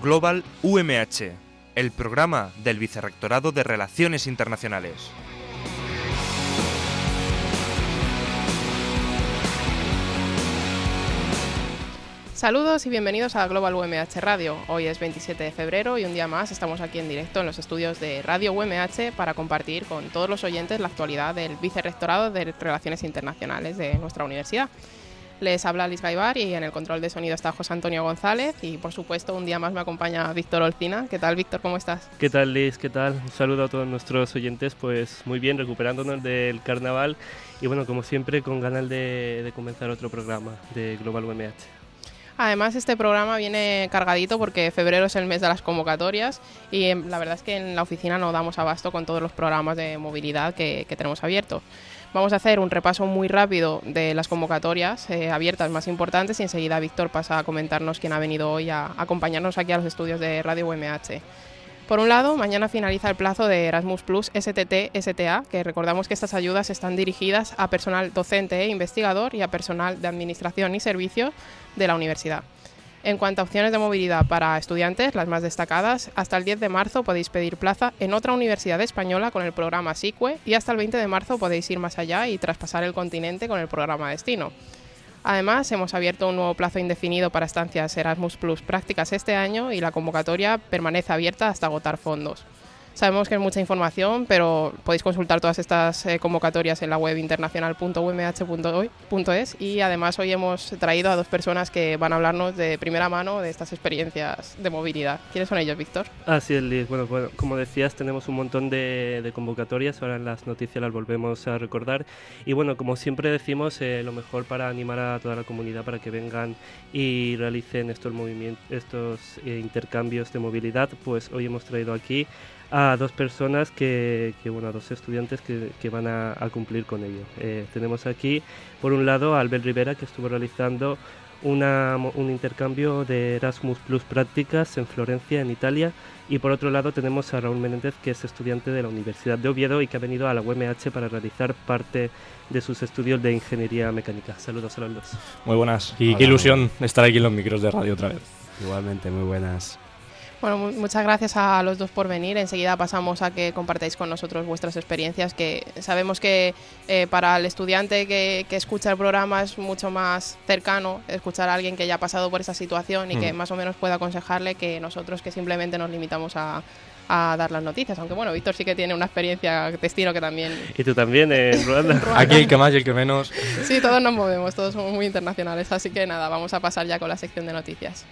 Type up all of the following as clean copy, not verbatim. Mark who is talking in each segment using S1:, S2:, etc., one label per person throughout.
S1: Global UMH, el programa del Vicerrectorado de Relaciones Internacionales.
S2: Saludos y bienvenidos a Global UMH Radio. Hoy es 27 de febrero y un día más estamos aquí en directo en los estudios de Radio UMH para compartir con todos los oyentes la actualidad del Vicerrectorado de Relaciones Internacionales de nuestra universidad. Les habla Liz Gaibar y en el control de sonido está José Antonio González y por supuesto un día más me acompaña Víctor Olcina. ¿Qué tal, Víctor? ¿Cómo estás?
S3: ¿Qué tal, Liz? ¿Qué tal? Un saludo a todos nuestros oyentes, pues muy bien, recuperándonos del carnaval y bueno, como siempre con ganas de comenzar otro programa de Global UMH.
S2: Además, este programa viene cargadito porque febrero es el mes de las convocatorias y la verdad es que en la oficina no damos abasto con todos los programas de movilidad que tenemos abiertos. Vamos a hacer un repaso muy rápido de las convocatorias abiertas más importantes y enseguida Víctor pasa a comentarnos quién ha venido hoy a acompañarnos aquí a los estudios de Radio UMH. Por un lado, mañana finaliza el plazo de Erasmus Plus STT-STA, que recordamos que estas ayudas están dirigidas a personal docente e investigador y a personal de administración y servicios de la universidad. En cuanto a opciones de movilidad para estudiantes, las más destacadas, hasta el 10 de marzo podéis pedir plaza en otra universidad española con el programa SICUE y hasta el 20 de marzo podéis ir más allá y traspasar el continente con el programa Destino. Además, hemos abierto un nuevo plazo indefinido para estancias Erasmus Plus prácticas este año y la convocatoria permanece abierta hasta agotar fondos. Sabemos que es mucha información, pero podéis consultar todas estas convocatorias en la web internacional.umh.es y además hoy hemos traído a dos personas que van a hablarnos de primera mano de estas experiencias de movilidad. ¿Quiénes son ellos, Víctor?
S3: Así es, Liz. Bueno, como decías, tenemos un montón de convocatorias, ahora en las noticias las volvemos a recordar y bueno, como siempre decimos, lo mejor para animar a toda la comunidad para que vengan y realicen estos intercambios de movilidad, pues hoy hemos traído aquí a dos personas a dos estudiantes que van a cumplir con ello. Tenemos aquí, por un lado, a Albert Rivera, que estuvo realizando un intercambio de Erasmus Plus prácticas en Florencia, en Italia, y por otro lado tenemos a Raúl Menéndez, que es estudiante de la Universidad de Oviedo y que ha venido a la UMH para realizar parte de sus estudios de ingeniería mecánica. Saludos a los dos.
S4: Muy buenas, y qué ilusión estar aquí en los micros de radio otra vez.
S5: Igualmente, muy buenas.
S2: Bueno, muchas gracias a los dos por venir. Enseguida pasamos a que compartáis con nosotros vuestras experiencias, que sabemos que para el estudiante que escucha el programa es mucho más cercano escuchar a alguien que ya ha pasado por esa situación y que más o menos pueda aconsejarle que nosotros que simplemente nos limitamos a dar las noticias. Aunque bueno, Víctor sí que tiene una experiencia destino que también...
S3: Y tú también, Ruanda.
S4: Aquí el que más y el que menos.
S2: Sí, todos nos movemos, todos somos muy internacionales. Así que nada, vamos a pasar ya con la sección de noticias.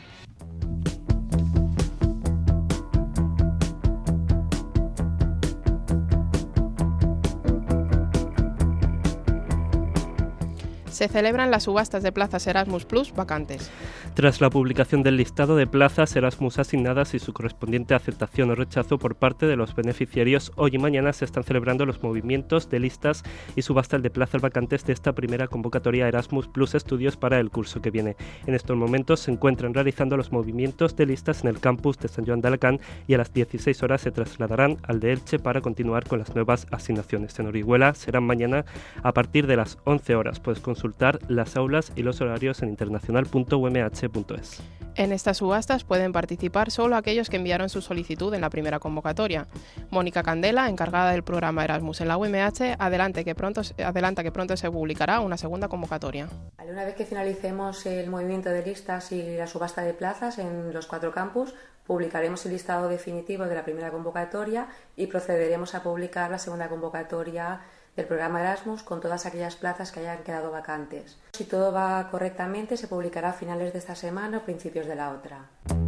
S2: Se celebran las subastas de plazas Erasmus Plus vacantes.
S3: Tras la publicación del listado de plazas Erasmus asignadas y su correspondiente aceptación o rechazo por parte de los beneficiarios, hoy y mañana se están celebrando los movimientos de listas y subastas de plazas vacantes de esta primera convocatoria Erasmus Plus Estudios para el curso que viene. En estos momentos se encuentran realizando los movimientos de listas en el campus de San Joan de Alacant y a las 16 horas se trasladarán al de Elche para continuar con las nuevas asignaciones. En Orihuela serán mañana a partir de las 11 horas. Puedes consultar las aulas y los horarios en internacional.umh.es.
S2: En estas subastas pueden participar solo aquellos que enviaron su solicitud en la primera convocatoria. Mónica Candela, encargada del programa Erasmus en la UMH, adelanta que pronto se publicará una segunda convocatoria.
S6: Una vez que finalicemos el movimiento de listas y la subasta de plazas en los 4 campus, publicaremos el listado definitivo de la primera convocatoria y procederemos a publicar la segunda convocatoria del programa Erasmus con todas aquellas plazas que hayan quedado vacantes. Si todo va correctamente, se publicará a finales de esta semana o principios de la otra.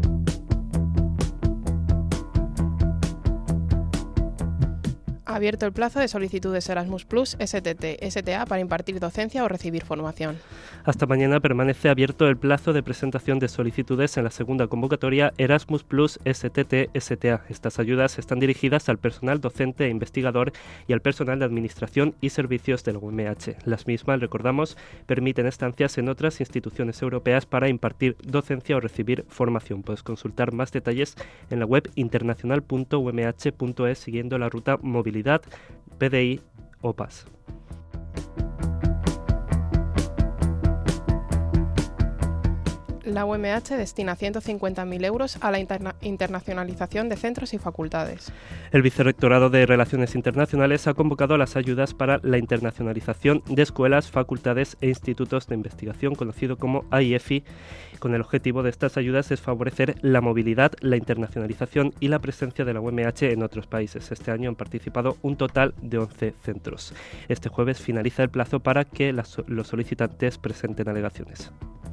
S2: Ha abierto el plazo de solicitudes Erasmus Plus STT-STA para impartir docencia o recibir formación.
S3: Hasta mañana permanece abierto el plazo de presentación de solicitudes en la segunda convocatoria Erasmus Plus STT-STA. Estas ayudas están dirigidas al personal docente e investigador y al personal de administración y servicios de la UMH. Las mismas, recordamos, permiten estancias en otras instituciones europeas para impartir docencia o recibir formación. Puedes consultar más detalles en la web internacional.umh.es siguiendo la ruta Movilidad, PDI o PAS.
S2: La UMH destina 150.000 euros a la internacionalización de centros y facultades.
S3: El Vicerrectorado de Relaciones Internacionales ha convocado las ayudas para la internacionalización de escuelas, facultades e institutos de investigación, conocido como AIEFI. Con el objetivo de estas ayudas es favorecer la movilidad, la internacionalización y la presencia de la UMH en otros países. Este año han participado un total de 11 centros. Este jueves finaliza el plazo para que los solicitantes presenten alegaciones.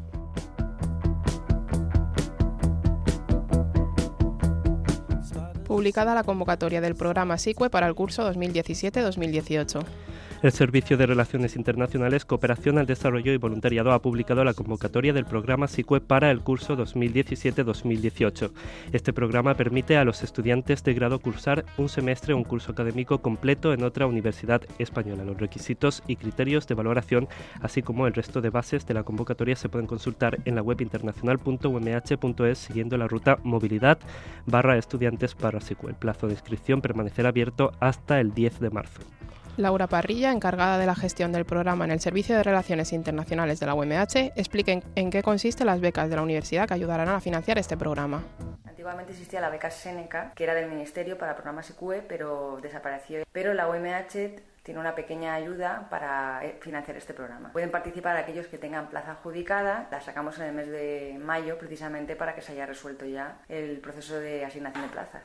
S2: Publicada la convocatoria del programa SICUE para el curso 2017-2018.
S3: El Servicio de Relaciones Internacionales, Cooperación al Desarrollo y Voluntariado ha publicado la convocatoria del programa SICUE para el curso 2017-2018. Este programa permite a los estudiantes de grado cursar un semestre o un curso académico completo en otra universidad española. Los requisitos y criterios de valoración, así como el resto de bases de la convocatoria, se pueden consultar en la web internacional.umh.es siguiendo la ruta movilidad/estudiantes/SICUE. El plazo de inscripción permanecerá abierto hasta el 10 de marzo.
S2: Laura Parrilla, encargada de la gestión del programa en el Servicio de Relaciones Internacionales de la UMH, explica en qué consisten las becas de la universidad que ayudarán a financiar este programa.
S7: Antiguamente existía la beca Seneca, que era del Ministerio para programas SICUE, pero desapareció. Pero la UMH tiene una pequeña ayuda para financiar este programa. Pueden participar aquellos que tengan plaza adjudicada. La sacamos en el mes de mayo precisamente para que se haya resuelto ya el proceso de asignación de plazas.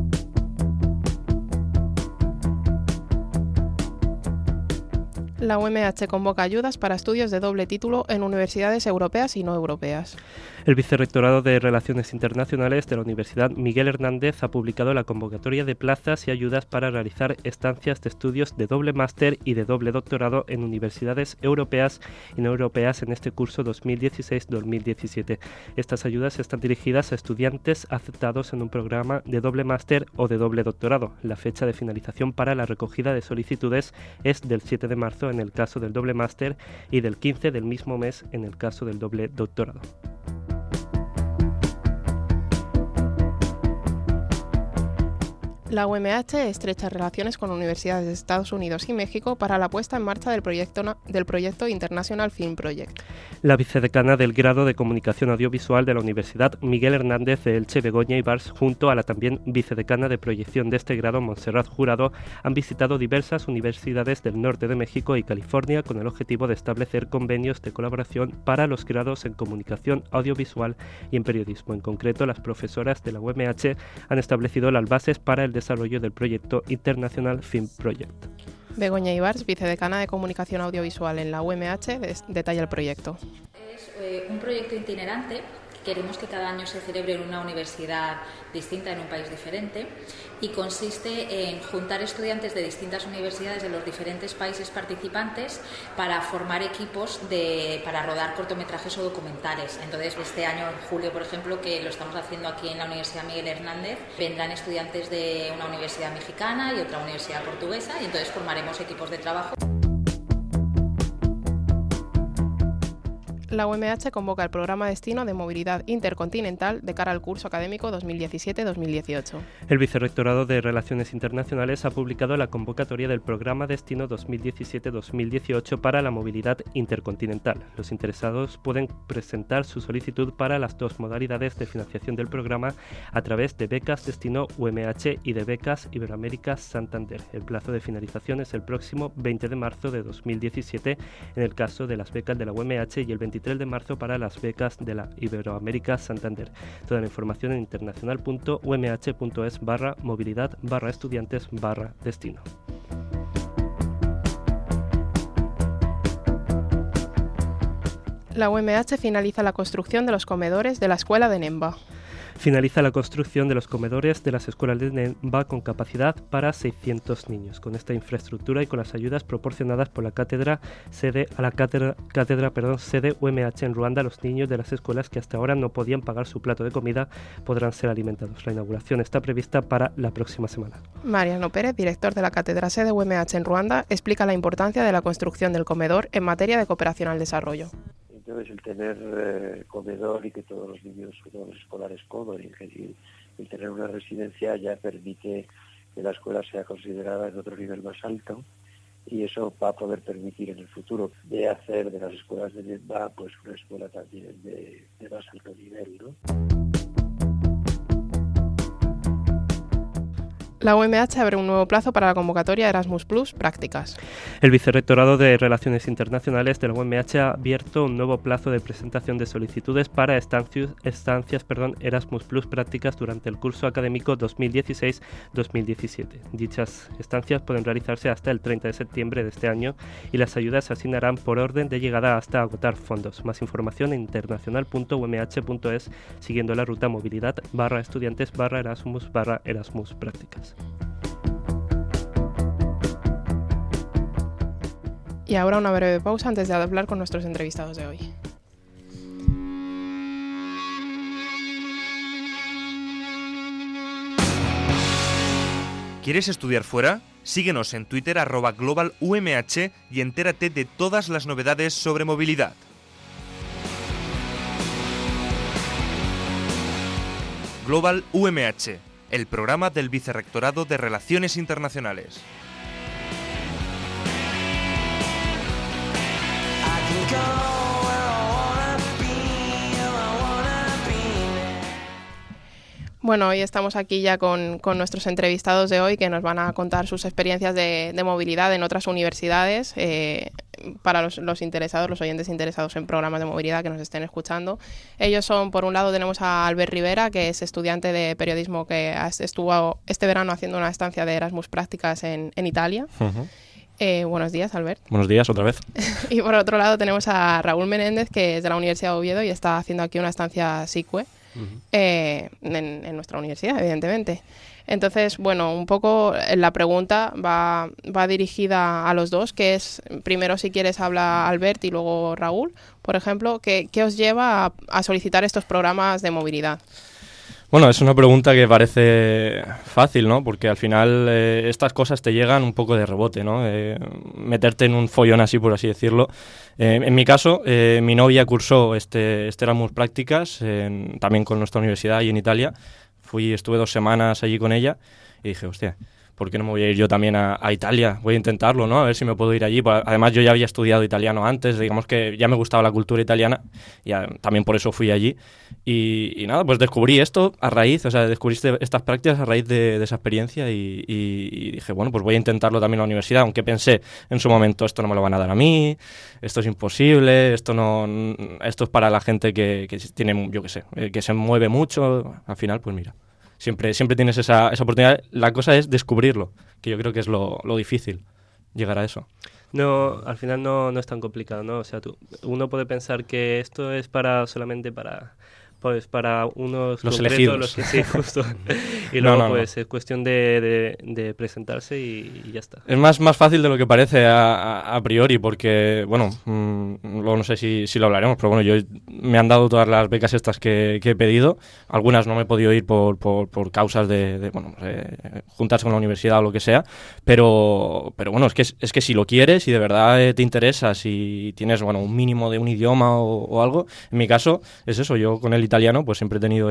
S2: La UMH convoca ayudas para estudios de doble título en universidades europeas y no europeas.
S3: El Vicerrectorado de Relaciones Internacionales de la Universidad Miguel Hernández ha publicado la convocatoria de plazas y ayudas para realizar estancias de estudios de doble máster y de doble doctorado en universidades europeas y no europeas en este curso 2016-2017. Estas ayudas están dirigidas a estudiantes aceptados en un programa de doble máster o de doble doctorado. La fecha de finalización para la recogida de solicitudes es del 7 de marzo en el caso del doble máster y del 15 del mismo mes en el caso del doble doctorado.
S2: La UMH estrecha relaciones con universidades de Estados Unidos y México para la puesta en marcha del proyecto International Film Project.
S3: La vicedecana del grado de Comunicación Audiovisual de la Universidad Miguel Hernández de Elche, Begoña Ibars, junto a la también vicedecana de proyección de este grado, Montserrat Jurado, han visitado diversas universidades del norte de México y California con el objetivo de establecer convenios de colaboración para los grados en Comunicación Audiovisual y en Periodismo. En concreto, las profesoras de la UMH han establecido las bases para el desarrollo del proyecto International Film Project.
S2: Begoña Ibars, vicedecana de Comunicación Audiovisual en la UMH, detalla el proyecto.
S8: Es un proyecto itinerante. Queremos que cada año se celebre en una universidad distinta, en un país diferente, y consiste en juntar estudiantes de distintas universidades de los diferentes países participantes para formar equipos para rodar cortometrajes o documentales. Entonces, este año, en julio, por ejemplo, que lo estamos haciendo aquí en la Universidad Miguel Hernández, vendrán estudiantes de una universidad mexicana y otra universidad portuguesa, y entonces formaremos equipos de trabajo.
S2: La UMH convoca el programa Destino de Movilidad Intercontinental de cara al curso académico 2017-2018.
S3: El Vicerrectorado de Relaciones Internacionales ha publicado la convocatoria del programa Destino 2017-2018 para la movilidad intercontinental. Los interesados pueden presentar su solicitud para las dos modalidades de financiación del programa a través de becas Destino UMH y de becas Iberoamérica Santander. El plazo de finalización es el próximo 20 de marzo de 2017 en el caso de las becas de la UMH y el 23 de marzo para las becas de la Iberoamérica Santander. Toda la información en internacional.umh.es/movilidad/estudiantes/destino.
S2: La UMH finaliza la construcción de los comedores de la escuela de Nemba.
S3: Finaliza la construcción de los comedores de las escuelas de Nemba con capacidad para 600 niños. Con esta infraestructura y con las ayudas proporcionadas por la cátedra sede UMH en Ruanda, los niños de las escuelas que hasta ahora no podían pagar su plato de comida podrán ser alimentados. La inauguración está prevista para la próxima semana.
S2: Mariano Pérez, director de la cátedra sede UMH en Ruanda, explica la importancia de la construcción del comedor en materia de cooperación al desarrollo.
S9: Entonces, el tener comedor y que todos los niños, todos los escolares coman y el tener una residencia ya permite que la escuela sea considerada en otro nivel más alto y eso va a poder permitir en el futuro de hacer de las escuelas de NETVA pues una escuela también de más alto nivel, ¿no?
S2: La UMH abre un nuevo plazo para la convocatoria Erasmus Plus Prácticas.
S3: El Vicerrectorado de Relaciones Internacionales de la UMH ha abierto un nuevo plazo de presentación de solicitudes para estancias Erasmus Plus Prácticas durante el curso académico 2016-2017. Dichas estancias pueden realizarse hasta el 30 de septiembre de este año y las ayudas se asignarán por orden de llegada hasta agotar fondos. Más información en internacional.umh.es siguiendo la ruta movilidad/estudiantes/Erasmus Prácticas.
S2: Y ahora una breve pausa antes de hablar con nuestros entrevistados de hoy.
S1: ¿Quieres estudiar fuera? Síguenos en Twitter @globalumh y entérate de todas las novedades sobre movilidad. Global UMH, el programa del Vicerrectorado de Relaciones Internacionales.
S2: Bueno, hoy estamos aquí ya con nuestros entrevistados de hoy que nos van a contar sus experiencias de movilidad en otras universidades. Para los interesados, los oyentes interesados en programas de movilidad que nos estén escuchando. Ellos son, por un lado, tenemos a Albert Rivera, que es estudiante de periodismo que estuvo este verano haciendo una estancia de Erasmus Prácticas en Italia. Uh-huh. Buenos días, Albert.
S4: Buenos días, otra vez.
S2: Y por otro lado tenemos a Raúl Menéndez, que es de la Universidad de Oviedo y está haciendo aquí una estancia SICUE. Uh-huh. En nuestra universidad, evidentemente. Entonces, bueno, un poco la pregunta va dirigida a los dos, que es, primero si quieres habla Albert y luego Raúl, por ejemplo, ¿qué os lleva a solicitar estos programas de movilidad?
S4: Bueno, es una pregunta que parece fácil, ¿no? Porque al final estas cosas te llegan un poco de rebote, ¿no? Meterte en un follón así, por así decirlo. En mi caso, mi novia cursó este Erasmus Prácticas también con nuestra universidad y en Italia. Estuve 2 semanas allí con ella y dije, hostia, ¿por qué no me voy a ir yo también a Italia? Voy a intentarlo, ¿no? A ver si me puedo ir allí. Además, yo ya había estudiado italiano antes, digamos que ya me gustaba la cultura italiana y también por eso fui allí. Y nada, pues descubrí esto descubrí estas prácticas a raíz de esa experiencia y dije, bueno, pues voy a intentarlo también en la universidad, aunque pensé en su momento, esto no me lo van a dar a mí, esto es imposible, esto es para la gente que tiene, yo qué sé, que se mueve mucho. Al final, pues mira. Siempre tienes esa oportunidad. La cosa es descubrirlo, que yo creo que es lo difícil, llegar a eso.
S3: No, al final no es tan complicado, ¿no? O sea, uno puede pensar que esto es solamente para unos
S4: los
S3: concretos,
S4: elegidos.
S3: Los que sí, justo. Y luego es cuestión de presentarse y ya está.
S4: Es más fácil de lo que parece a priori, porque, bueno, luego no sé si lo hablaremos, pero bueno, me han dado todas las becas estas que he pedido. Algunas no me he podido ir por causas de juntarse con la universidad o lo que sea, pero bueno, es que si lo quieres y de verdad te interesa, si tienes, bueno, un mínimo de un idioma o algo, en mi caso es eso, yo con el italiano pues siempre he tenido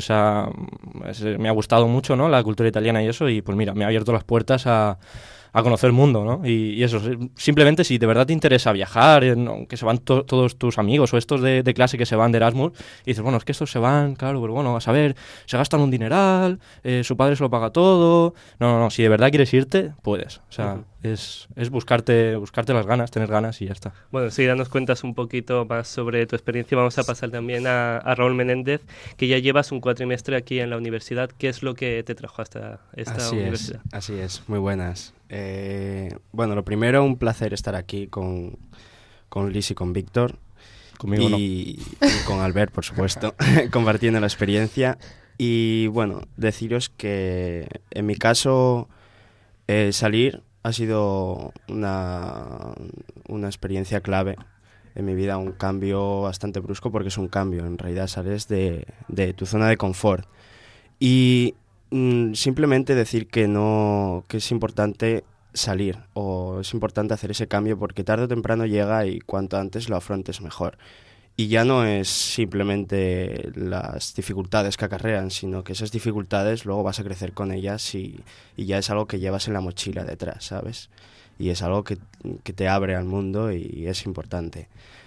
S4: me ha gustado mucho, ¿no?, la cultura italiana y eso, y pues mira, me ha abierto las puertas a conocer el mundo, ¿no? Y eso, simplemente si de verdad te interesa viajar, que se van todos tus amigos o estos de clase que se van de Erasmus, y dices, bueno, es que estos se van, claro, pero bueno, a saber, se gastan un dineral, su padre se lo paga todo. No, si de verdad quieres irte, puedes. O sea, uh-huh. es buscarte las ganas, tener ganas y ya está.
S3: Bueno, enseguida nos cuentas un poquito más sobre tu experiencia. Vamos a pasar también a Raúl Menéndez, que ya llevas un cuatrimestre aquí en la universidad. ¿Qué es lo que te trajo hasta esta universidad?
S5: Así es, muy buenas. Bueno, lo primero, un placer estar aquí con Liz y con Víctor.
S4: Conmigo
S5: y con Albert, por supuesto, compartiendo la experiencia. Y bueno, deciros que en mi caso salir ha sido una experiencia clave en mi vida, un cambio bastante brusco, porque es un cambio, en realidad sales de tu zona de confort. Y simplemente decir que es importante salir, o es importante hacer ese cambio, porque tarde o temprano llega y cuanto antes lo afrontes mejor. Y ya no es simplemente las dificultades que acarrean, sino que esas dificultades luego vas a crecer con ellas y ya es algo que llevas en la mochila detrás, ¿sabes? y es algo que te abre al mundo y es importante.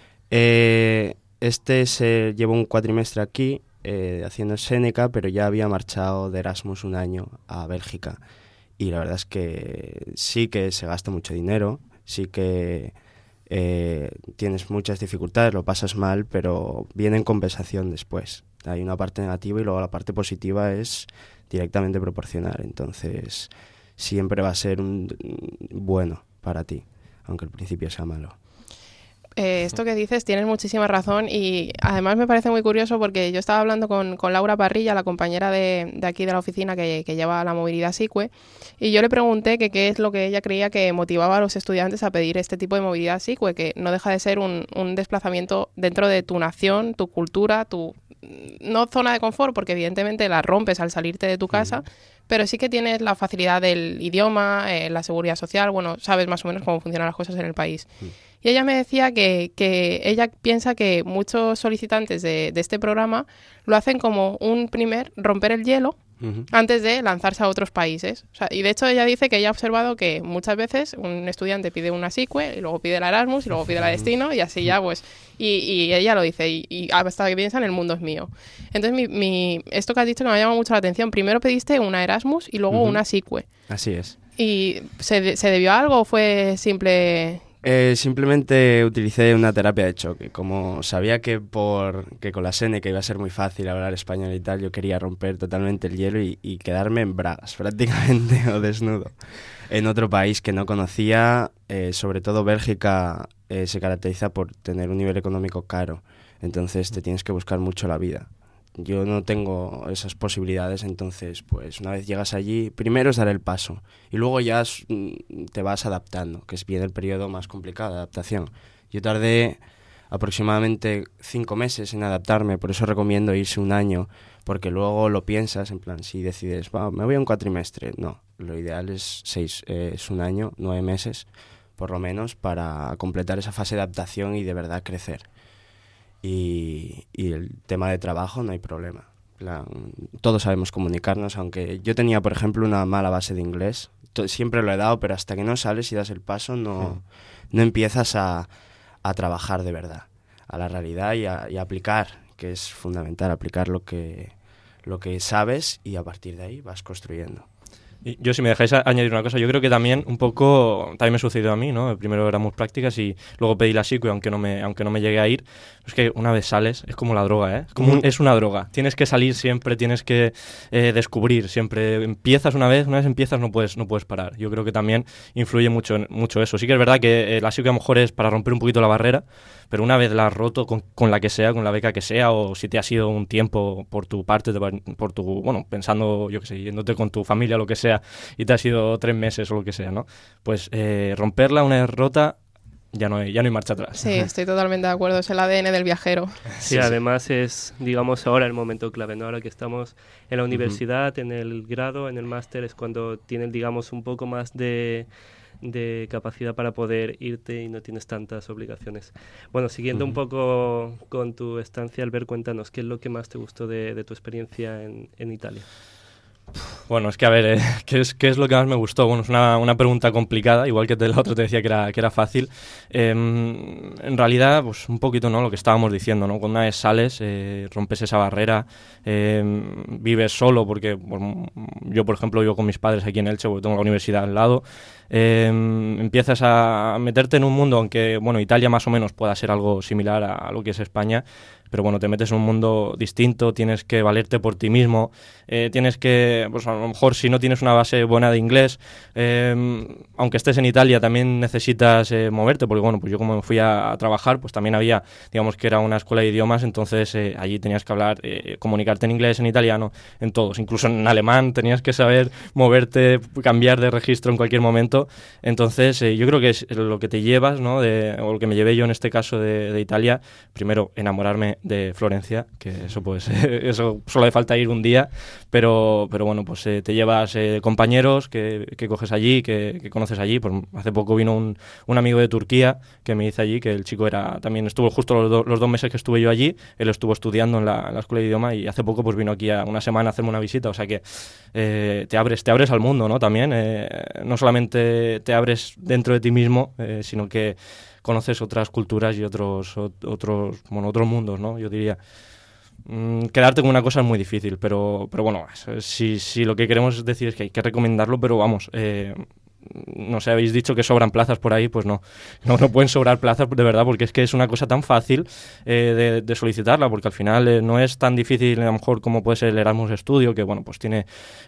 S5: Se llevó un cuatrimestre aquí haciendo Seneca, pero ya había marchado de Erasmus un año a Bélgica, y la verdad es que sí que se gasta mucho dinero, sí que tienes muchas dificultades, lo pasas mal, pero viene en compensación después. Hay una parte negativa y luego la parte positiva es directamente proporcional, entonces siempre va a ser bueno para ti, aunque al principio sea malo.
S2: Esto que dices, tienes muchísima razón, y además me parece muy curioso porque yo estaba hablando con Laura Parrilla, la compañera de aquí de la oficina que lleva la movilidad SICUE, y yo le pregunté que qué es lo que ella creía que motivaba a los estudiantes a pedir este tipo de movilidad SICUE, que no deja de ser un desplazamiento dentro de tu nación, tu cultura, no zona de confort, porque evidentemente la rompes al salirte de tu casa, pero sí que tienes la facilidad del idioma, la seguridad social, bueno, sabes más o menos cómo funcionan las cosas en el país. Y ella me decía que ella piensa que muchos solicitantes de este programa lo hacen como un primer romper el hielo antes de lanzarse a otros países. O sea, y de hecho ella dice que ella ha observado que muchas veces un estudiante pide una SICUE y luego pide la Erasmus y luego pide la Destino y así ya pues... Y ella lo dice, y hasta que piensan el mundo es mío. Entonces esto que has dicho que me ha llamado mucho la atención. Primero pediste una Erasmus y luego una SICUE.
S5: Así es.
S2: ¿Y se debió a algo o fue simple...?
S5: Simplemente utilicé una terapia de choque. Como sabía que con la Seneca iba a ser muy fácil hablar español y tal, yo quería romper totalmente el hielo y quedarme en bragas prácticamente o desnudo en otro país que no conocía. Sobre todo Bélgica se caracteriza por tener un nivel económico caro, entonces te tienes que buscar mucho la vida. Yo no tengo esas posibilidades, entonces pues una vez llegas allí, primero es dar el paso y luego ya te vas adaptando, que es bien el periodo más complicado de adaptación. Yo tardé aproximadamente 5 meses en adaptarme, por eso recomiendo irse un año, porque luego lo piensas, en plan, si decides, me voy a un cuatrimestre, no, lo ideal es un año, 9 meses, por lo menos, para completar esa fase de adaptación y de verdad crecer. Y el tema de trabajo no hay problema. Todos sabemos comunicarnos, aunque yo tenía, por ejemplo, una mala base de inglés. Siempre lo he dado, pero hasta que no sales y das el paso no empiezas a trabajar de verdad, a la realidad y a aplicar, que es fundamental, aplicar lo que sabes y a partir de ahí vas construyendo.
S4: Y yo, si me dejáis añadir una cosa, yo creo que también me sucedió a mí, ¿no? Primero éramos prácticas y luego pedí la SICUE, aunque no me llegué a ir. Es que una vez sales, es como la droga, ¿eh? Es una droga. Tienes que salir siempre, tienes que descubrir siempre. Empiezas una vez empiezas no puedes parar. Yo creo que también influye mucho eso. Sí que es verdad que la SICUE a lo mejor es para romper un poquito la barrera, pero una vez la has roto con la que sea, con la beca que sea, o si te ha sido un tiempo por tu parte, pensando, yo qué sé, yéndote con tu familia, lo que sea, y te ha sido 3 meses o lo que sea, ¿no? Pues romperla una vez rota, ya no hay marcha atrás.
S2: Sí, estoy totalmente de acuerdo, es el ADN del viajero.
S3: Sí, además es, digamos, ahora el momento clave, ¿no? Ahora que estamos en la universidad, en el grado, en el máster, es cuando tienes, digamos, un poco más de capacidad para poder irte y no tienes tantas obligaciones. Bueno, siguiendo un poco con tu estancia, Albert, cuéntanos, ¿qué es lo que más te gustó de tu experiencia en Italia?
S4: Bueno, es que a ver, ¿qué es lo que más me gustó? Bueno, es una pregunta complicada, igual que el otro te decía que era fácil. En realidad, pues un poquito, ¿no? Lo que estábamos diciendo, ¿no? Cuando una vez sales, rompes esa barrera, vives solo, porque yo, por ejemplo, vivo con mis padres aquí en Elche, porque tengo la universidad al lado. Empiezas a meterte en un mundo, aunque, bueno, Italia más o menos pueda ser algo similar a lo que es España, pero bueno, te metes en un mundo distinto, tienes que valerte por ti mismo, tienes que, pues a lo mejor si no tienes una base buena de inglés, aunque estés en Italia también necesitas moverte, porque bueno, pues yo como me fui a trabajar, pues también había, digamos que era una escuela de idiomas, entonces allí tenías que hablar, comunicarte en inglés, en italiano, en todos, incluso en alemán tenías que saber moverte, cambiar de registro en cualquier momento, entonces yo creo que es lo que te llevas, ¿no? O lo que me llevé yo en este caso de Italia, primero enamorarme de Florencia, que eso pues eso solo le falta ir un día, pero bueno, pues te llevas compañeros que coges allí, que conoces allí. Pues hace poco vino un amigo de Turquía que me dice allí que el chico también estuvo justo los 2 meses que estuve yo allí, él estuvo estudiando en la escuela de idioma y hace poco pues vino aquí a una semana a hacerme una visita, o sea que te abres al mundo, ¿no? También, no solamente te abres dentro de ti mismo, sino que conoces otras culturas y otros mundos, ¿no? Yo diría. Quedarte con una cosa es muy difícil, pero bueno, si lo que queremos decir es que hay que recomendarlo, pero vamos, no sé, habéis dicho que sobran plazas por ahí, pues no pueden sobrar plazas de verdad, porque es que es una cosa tan fácil de solicitarla, porque al final no es tan difícil a lo mejor como puede ser el Erasmus Studio, que bueno, pues tiene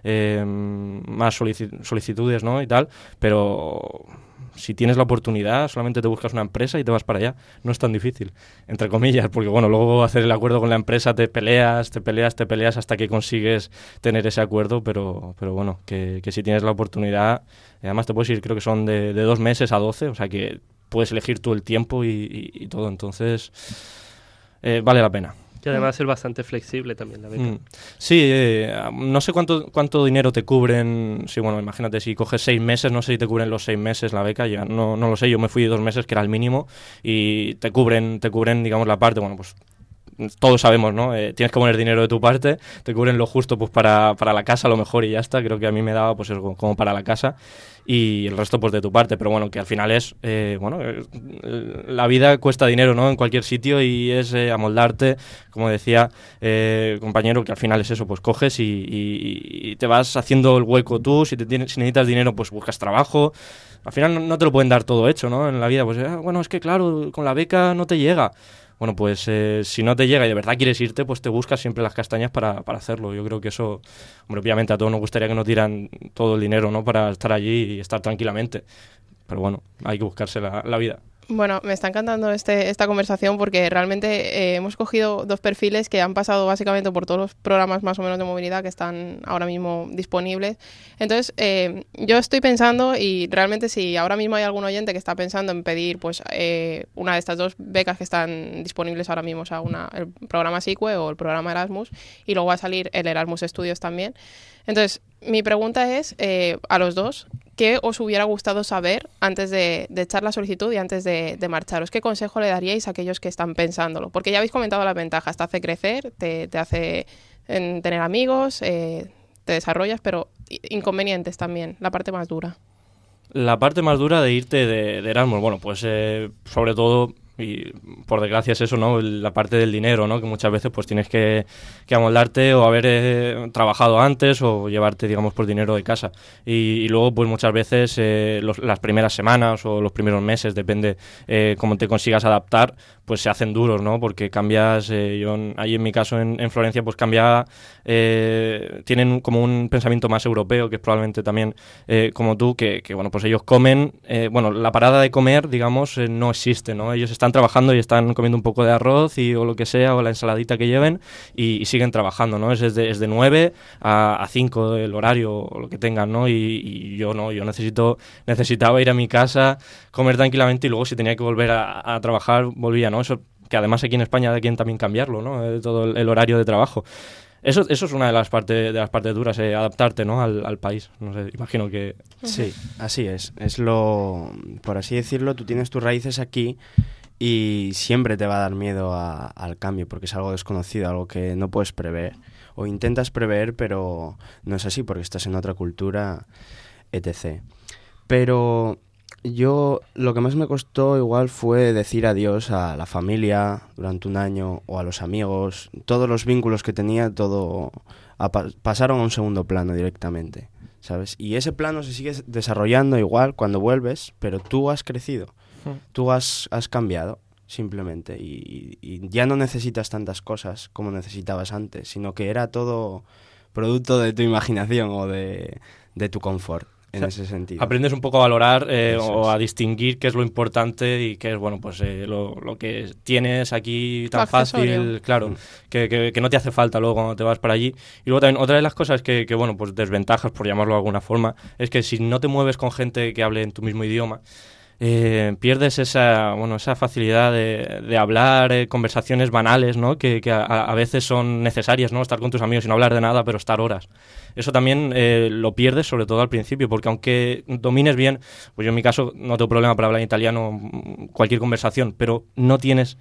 S4: más solicitudes, ¿no? Y tal, pero si tienes la oportunidad, solamente te buscas una empresa y te vas para allá. No es tan difícil, entre comillas, porque bueno, luego hacer el acuerdo con la empresa te peleas hasta que consigues tener ese acuerdo, pero bueno, que si tienes la oportunidad, además te puedes ir, creo que son de 2 meses a 12, o sea que puedes elegir tú el tiempo y todo, entonces vale la pena.
S3: Y además es bastante flexible también la beca.
S4: Sí, no sé cuánto dinero te cubren. Sí, bueno, imagínate, si coges 6 meses, no sé si te cubren los 6 meses la beca, ya no lo sé, yo me fui 2 meses, que era el mínimo, y te cubren, digamos, la parte, bueno, pues todos sabemos, ¿no? Tienes que poner dinero de tu parte, te cubren lo justo pues para la casa a lo mejor y ya está. Creo que a mí me daba pues eso, como para la casa, y el resto pues de tu parte, pero bueno, que al final es, la vida cuesta dinero, ¿no? En cualquier sitio, y es amoldarte, como decía compañero, que al final es eso, pues coges y te vas haciendo el hueco tú. Si necesitas dinero, pues buscas trabajo. Al final no te lo pueden dar todo hecho, ¿no? En la vida, pues bueno, es que claro, con la beca no te llega. Bueno, pues si no te llega y de verdad quieres irte, pues te buscas siempre las castañas para hacerlo. Yo creo que eso, hombre, obviamente a todos nos gustaría que nos dieran todo el dinero, ¿no? Para estar allí y estar tranquilamente. Pero bueno, hay que buscarse la vida.
S2: Bueno, me está encantando esta conversación, porque realmente hemos cogido 2 perfiles que han pasado básicamente por todos los programas más o menos de movilidad que están ahora mismo disponibles. Entonces, yo estoy pensando, y realmente si ahora mismo hay algún oyente que está pensando en pedir pues una de estas 2 becas que están disponibles ahora mismo, o sea, el programa SICUE o el programa Erasmus, y luego va a salir el Erasmus Studios también. Entonces, mi pregunta es a los 2, ¿qué os hubiera gustado saber antes de echar la solicitud y antes de marcharos? ¿Qué consejo le daríais a aquellos que están pensándolo? Porque ya habéis comentado las ventajas, te hace crecer, te hace tener amigos, te desarrollas, pero inconvenientes también, la parte más dura.
S4: La parte más dura de irte de Erasmus, bueno, pues sobre todo, y por desgracia es eso, ¿no? La parte del dinero, ¿no? Que muchas veces pues tienes que amoldarte o haber trabajado antes o llevarte, digamos, por dinero de casa. Y luego pues muchas veces las primeras semanas o los primeros meses, depende cómo te consigas adaptar, pues se hacen duros, ¿no? Porque cambias, ahí en mi caso en Florencia, pues tienen como un pensamiento más europeo, que es probablemente también como tú, que bueno, pues ellos comen, la parada de comer, digamos, no existe, ¿no? Ellos están trabajando y están comiendo un poco de arroz o lo que sea, o la ensaladita que lleven, y siguen trabajando, ¿no? Es de 9 a 5 el horario o lo que tengan, ¿no? Y yo no, yo necesitaba ir a mi casa, comer tranquilamente, y luego si tenía que volver a trabajar, volvía, ¿no? Eso que además aquí en España hay que también cambiarlo, ¿no? Todo el horario de trabajo. Eso es una de las partes duras, adaptarte, ¿no? al país. No sé, imagino que...
S5: Sí, así es. Por así decirlo, tú tienes tus raíces aquí y siempre te va a dar miedo al cambio, porque es algo desconocido, algo que no puedes prever. O intentas prever, pero no es así, porque estás en otra cultura, etc. Pero yo lo que más me costó igual fue decir adiós a la familia durante un año, o a los amigos. Todos los vínculos que tenía, pasaron a un segundo plano directamente, ¿sabes? Y ese plano se sigue desarrollando igual cuando vuelves, pero tú has crecido, tú has cambiado simplemente, y ya no necesitas tantas cosas como necesitabas antes, sino que era todo producto de tu imaginación o de tu confort. En ese sentido.
S4: Aprendes un poco a valorar o a distinguir qué es lo importante y qué es, bueno, pues lo que tienes aquí tan fácil, claro, que no te hace falta luego cuando te vas para allí. Y luego también otra de las cosas que bueno, pues desventajas, por llamarlo de alguna forma, es que si no te mueves con gente que hable en tu mismo idioma, pierdes esa facilidad de hablar conversaciones banales, ¿no? Que a veces son necesarias, ¿no? Estar con tus amigos y no hablar de nada, pero estar horas. Eso también lo pierdes, sobre todo al principio, porque aunque domines bien, pues yo en mi caso no tengo problema para hablar en italiano, cualquier conversación, pero no tienes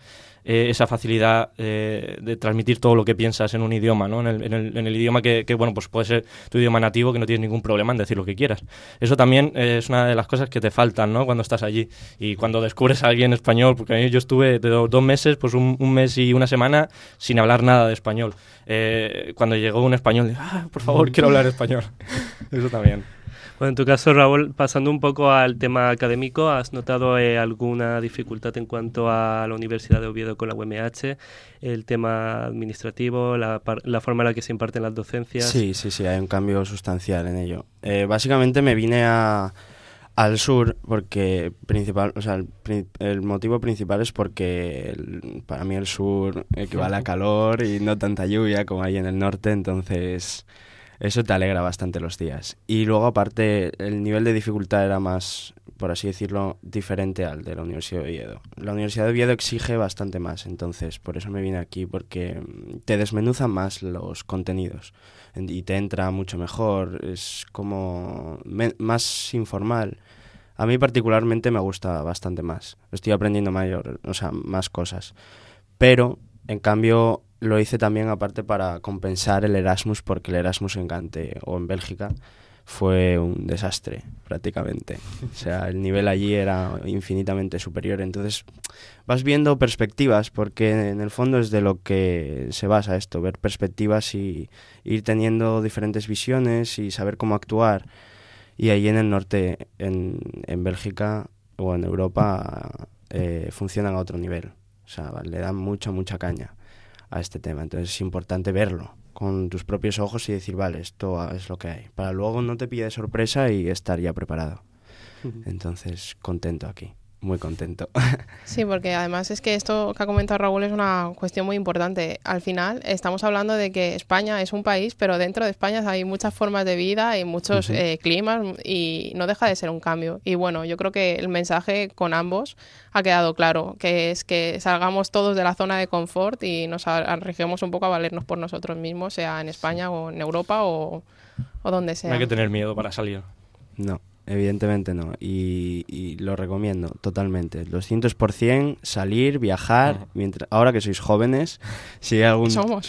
S4: esa facilidad de transmitir todo lo que piensas en un idioma, ¿no? En el idioma que, bueno, pues puede ser tu idioma nativo, que no tienes ningún problema en decir lo que quieras. Eso también es una de las cosas que te faltan, ¿no? Cuando estás allí y cuando descubres a alguien español, porque yo estuve de 2 meses, pues un mes y una semana sin hablar nada de español. Cuando llegó un español, dije, por favor, quiero hablar español. Eso también.
S3: Bueno, en tu caso, Raúl, pasando un poco al tema académico, ¿has notado alguna dificultad en cuanto a la Universidad de Oviedo con la UMH? El tema administrativo, la forma en la que se imparten las docencias.
S5: Sí, hay un cambio sustancial en ello. Básicamente me vine al sur porque el motivo principal es porque para mí el sur equivale a calor y no tanta lluvia como hay en el norte, entonces eso te alegra bastante los días. Y luego aparte el nivel de dificultad era más, por así decirlo, diferente al de la Universidad de Oviedo. La Universidad de Oviedo exige bastante más, entonces por eso me vine aquí, porque te desmenuzan más los contenidos y te entra mucho mejor, es como más informal. A mí particularmente me gusta bastante más, estoy aprendiendo más cosas, pero en cambio lo hice también aparte para compensar el Erasmus, porque el Erasmus en Gante o en Bélgica fue un desastre prácticamente. O sea, el nivel allí era infinitamente superior. Entonces vas viendo perspectivas, porque en el fondo es de lo que se basa esto, ver perspectivas y ir teniendo diferentes visiones y saber cómo actuar. Y ahí en el norte, en Bélgica o en Europa, funcionan a otro nivel. O sea, le dan mucha caña a este tema. Entonces es importante verlo con tus propios ojos y decir, vale, esto es lo que hay, para luego no te pille de sorpresa y estar ya preparado. Entonces, contento aquí, muy contento.
S2: Sí, porque además es que esto que ha comentado Raúl es una cuestión muy importante. Al final estamos hablando de que España es un país, pero dentro de España hay muchas formas de vida y muchos climas, y no deja de ser un cambio. Y bueno, yo creo que el mensaje con ambos ha quedado claro, que es que salgamos todos de la zona de confort y nos arriesguemos un poco a valernos por nosotros mismos, sea en España o en Europa o donde sea.
S4: No hay que tener miedo para salir.
S5: No. Evidentemente no, y lo recomiendo totalmente, 200% salir, viajar, ahora que sois jóvenes, si hay algún...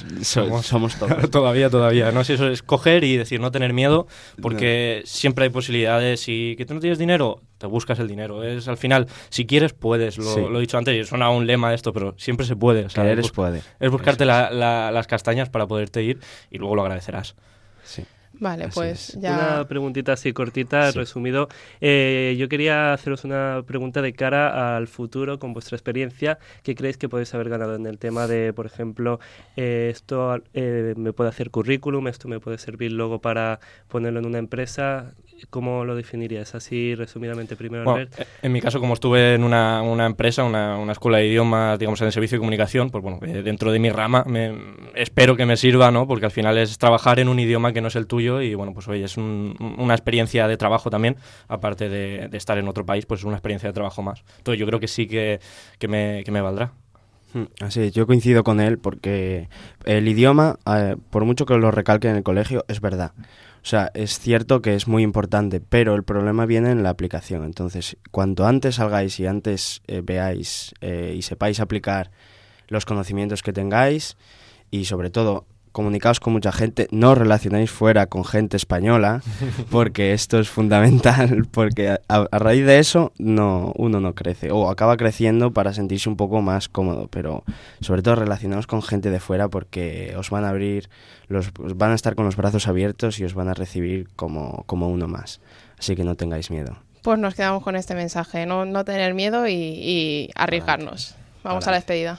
S5: Somos todos.
S4: Todavía, no sé, eso es coger y decir, no tener miedo, porque siempre hay posibilidades, y que tú no tienes dinero, te buscas el dinero, es al final, si quieres puedes, lo he dicho antes, y suena un lema esto, pero siempre se puede, o sea, es buscarte las castañas para poderte ir, y luego lo agradecerás.
S5: Sí.
S2: Vale,
S5: así
S2: pues
S5: es.
S2: ya...
S3: Una preguntita así cortita, resumido. Yo quería haceros una pregunta de cara al futuro, con vuestra experiencia. ¿Qué creéis que podéis haber ganado en el tema de, por ejemplo, esto me puede hacer currículum, esto me puede servir luego para ponerlo en una empresa? ¿Cómo lo definirías? Así resumidamente, primero,
S4: bueno,
S3: Albert.
S4: En mi caso, como estuve en una empresa, una escuela de idiomas, digamos, en el servicio de comunicación, pues bueno, dentro de mi rama, espero que me sirva, ¿no? Porque al final es trabajar en un idioma que no es el tuyo y, bueno, pues oye, es una experiencia de trabajo también, aparte de estar en otro país, pues es una experiencia de trabajo más. Entonces yo creo que sí que me valdrá.
S5: Así es, yo coincido con él, porque el idioma, por mucho que lo recalque en el colegio, es verdad. O sea, es cierto que es muy importante, pero el problema viene en la aplicación. Entonces, cuanto antes salgáis y antes veáis y sepáis aplicar los conocimientos que tengáis, y sobre todo comunicaos con mucha gente, no os relacionéis fuera con gente española, porque esto es fundamental, porque a raíz de eso uno no crece, o acaba creciendo para sentirse un poco más cómodo, pero sobre todo relacionaos con gente de fuera, porque os van a abrir, van a estar con los brazos abiertos y os van a recibir como uno más, así que no tengáis miedo.
S2: Pues nos quedamos con este mensaje, no tener miedo y arriesgarnos. Vamos a la despedida.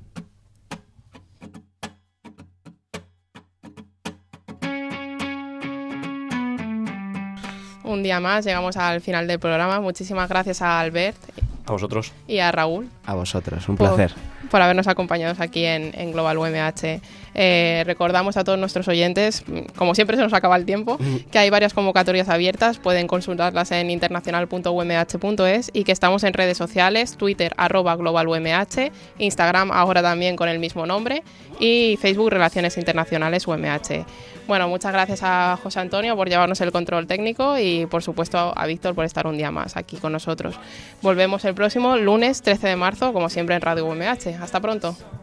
S2: Un día más, llegamos al final del programa. Muchísimas gracias a Albert.
S4: A vosotros.
S2: Y a Raúl.
S5: A vosotros, un placer.
S2: Por habernos acompañado aquí en Global UMH. Recordamos a todos nuestros oyentes, como siempre se nos acaba el tiempo, que hay varias convocatorias abiertas, pueden consultarlas en internacional.umh.es, y que estamos en redes sociales, Twitter @globalumh, Instagram ahora también con el mismo nombre, y Facebook Relaciones Internacionales UMH. Bueno, muchas gracias a José Antonio por llevarnos el control técnico, y por supuesto a Víctor por estar un día más aquí con nosotros. Volvemos el próximo lunes 13 de marzo marzo, como siempre en Radio UMH. Hasta pronto.